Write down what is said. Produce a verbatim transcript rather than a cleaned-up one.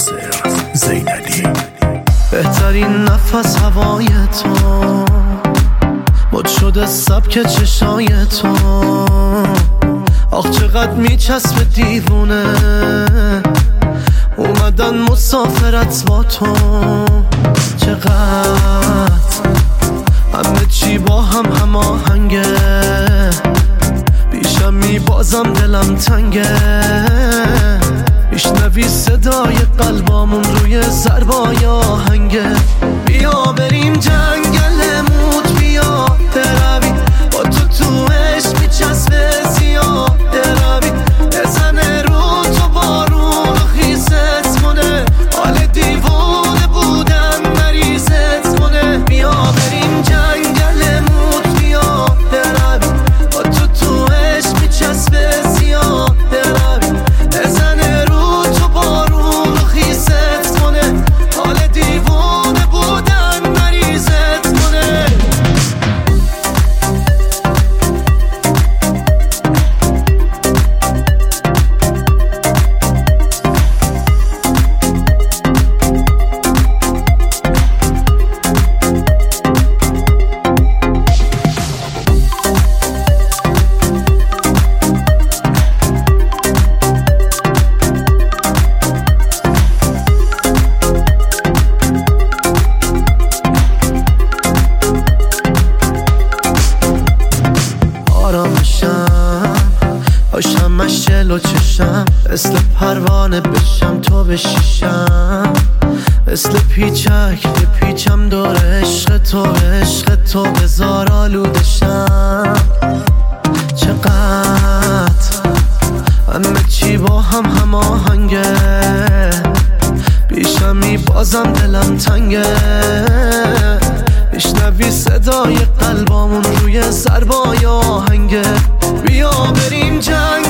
ناصر زینلی. بهترین نفس هوای تو، مد شده سبک چشای تو. آخ چقدر میچسب دیوونه اومدن مسافرت با تو. چقدر همه چی با هم هماهنگه، پیشم میبازم دلم تنگه. میشنوی صدای قلبامون روی ضربای آهنگه. بیا بریم جنگل موت، بیا بروی با تو تو عشق میچسبه زیاد بروی. بزنه رو تو بارون و خیست کنه، حال دیوونه بودن مریضت کنه. بیا بریم جنگل موت، بیا بروی با تو تو عشق میچسبه زیاد بروی. بزنه رو تو بارون و خیست کنه، حال دیوونه بودن مریضت کنه. باشم مشل و چشم، مثل پروانه بشم تو بشیشم. مثل پیچک پیچم دور عشق تو، عشق تو بزار آلودشم. چقدر همه چی با هم هماهنگه، پیشم میبازم دلم تنگه. میشنوی صدای قلبامون روی ضربای آهنگه. بیا بریم جنگ